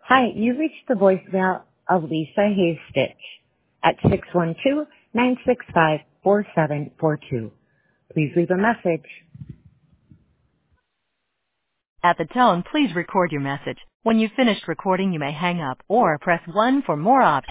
Hi, you reached the voicemail of Lisa Haystitch at 612-965-4742. Please leave a message. At the tone, please record your message. When you've finished recording, you may hang up or press 1 for more options.